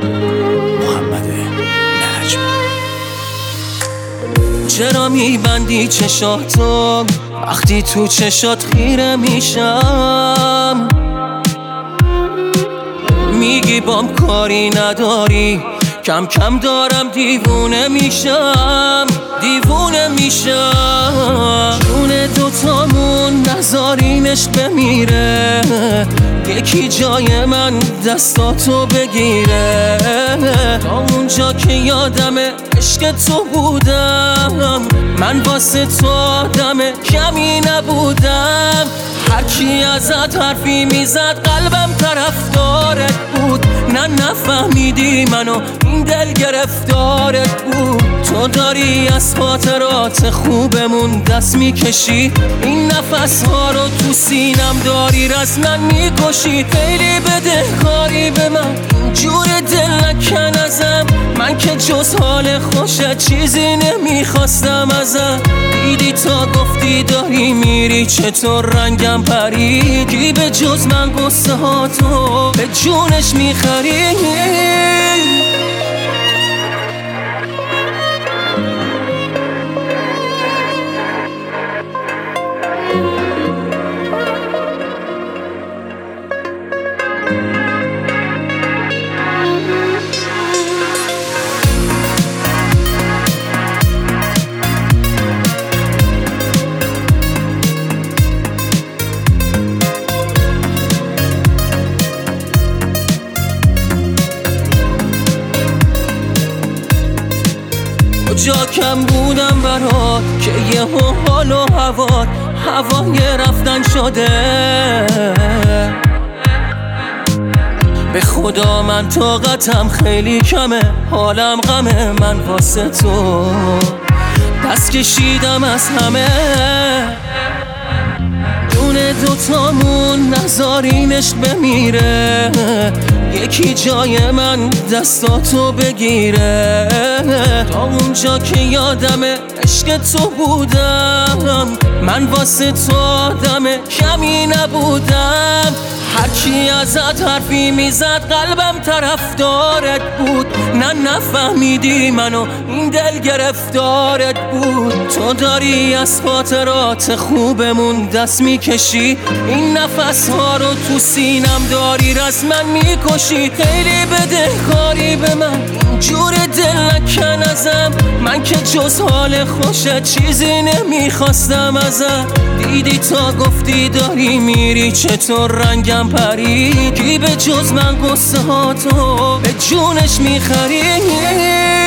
محمد نجم. چرا میبندی چشاتو وقتی تو چشات خیره میشم؟ میگی بام کاری نداری، کم کم دارم دیوونه میشم، دیوونه میشم. جون دوتامون نذارینش بمیره، یکی جای من دستاتو بگیره. تا اونجا که یادمه عشق تو بودم، من واسه تو آدم کمی نبودم. هرکی ازت حرفی میزد قلبم طرفدارت بود، نه نفهمیدی منو این دل گرفتارت بود. تو داری از خاطرات خوبمون دست میکشی، این نفس ها رو تو سینم داری رسما میکشی. خیلی بدهکاری به من اینجور دل نکن ازم، من که جز حال خوشت چیزی نمیخواستم ازم. دیدی تا گفتی داری میری چطور رنگم پرید، کی به جز من قصه ها تو به جونش میخری. کجا کم بودم برات که یهو حال و هوای رفتن شده. به خدا من طاقتم خیلی کمه، حالم غمه، من واسه تو دست کشیدم از همه. جون دوتامون نذارینش بمیره، یکی جای من دستاتو بگیره. تا اونجا که یادمه عشق تو بودم، من واسه تو آدم کمی نبودم. هرکی ازت حرفی میزد قلبم طرفدارت بود، نه نفهمیدی منو این دل گرفتارت بود. تو داری از خاطرات خوبمون دست میکشی، این نفس ها رو تو سینم داری رسما میکشی. خیلی بدهکاری به من اینجور دل نکن ازم، من که جز حال خوشت چیزی نمیخواستم ازم. دیدی تا گفتی داری میری چطور رنگم پرید، کی به جز من قصه ها تو به جونش میخری.